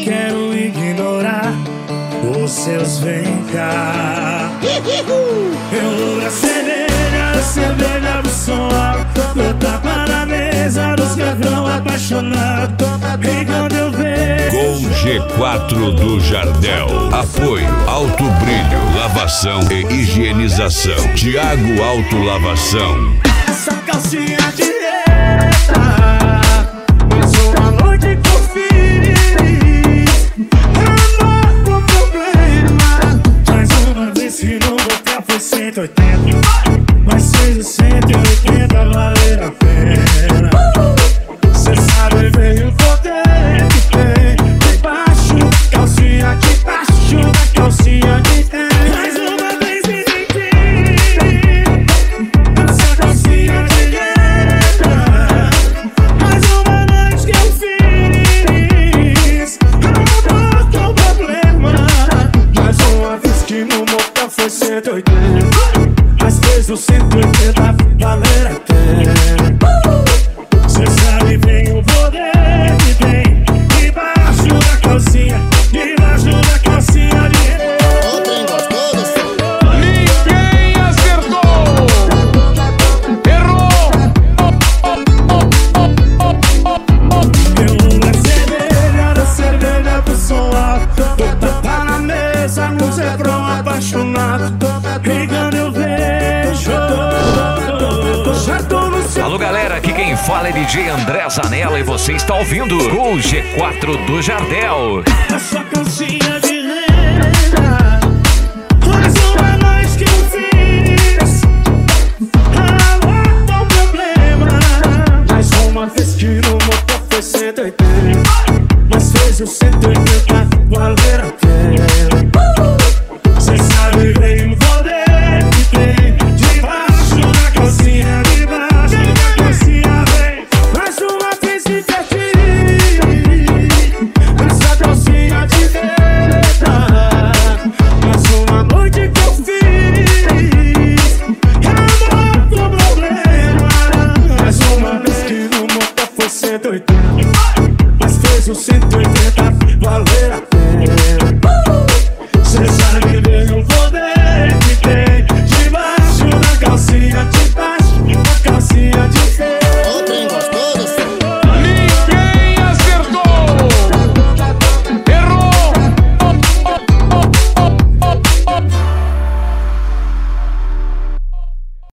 quero ignorar os seus vem cá. Eu vou cerveja do som alto, eu tapa na mesa dos gavião apaixonado. E quando eu vejo Com G4 do Jardel. Apoio Alto Brilho, lavação e higienização. Thiago Auto Lavação. essa calcinha direta, mais uma noite que eu fiz. Amor com problema. Mais uma vez que no bocal foi 180, mas fez o 180 valer a pena. Cê sabe bem o poder que tem debaixo da calcinha, debaixo da calcinha de tem. Mais uma vez me senti essa calcinha direta, mais uma noite que eu fiz. Amor com problema. Mais uma vez que no motel foi 180, mas fez o 180 valer a pena. Cê sabe bem o poder que tem debaixo da calcinha, debaixo da calcinha de Trem gostoso. Ninguém acertou! Errou! Eu da cerveja pro som alto, tô tapa na mesa, no Zebrão apaixonado. E quando eu vejo, já tô no seu. Alô galera, aqui quem fala é DJ André Zanella e você está ouvindo o G4 do Jardel. Essa calcinha de renda, mais uma noite que eu fiz. Amor com problema. Mais uma vez que no motor foi 180, mas fez o 180 valer a pena. Cê sabe bem o poder que tem debaixo da calcinha, debaixo da calcinha vem. Mais uma vez me diverti nessa calcinha de renda, mais uma noite que eu fiz. Amor com problema. Mais uma vez que no motor foi 180, mas fez o 180 valer a pena. Cê sabe bem